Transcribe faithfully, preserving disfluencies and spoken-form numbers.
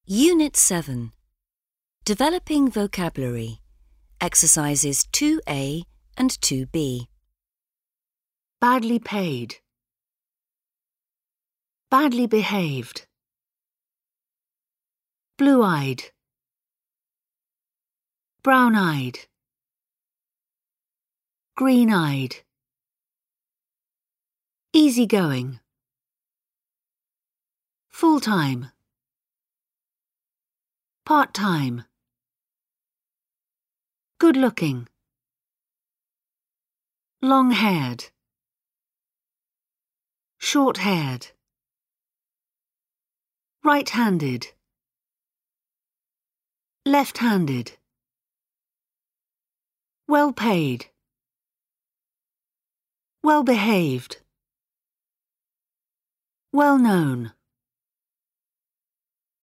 Unit seven. Developing Vocabulary. Exercises two A and two B. Badly paid. Badly behaved. Blue-eyed. Brown-eyed. Green-eyed. Easy-going. Full-time. Part-time. Good-looking. Long-haired. Short-haired. Right-handed. Left-handed. Well-paid. Well-behaved. Well-known.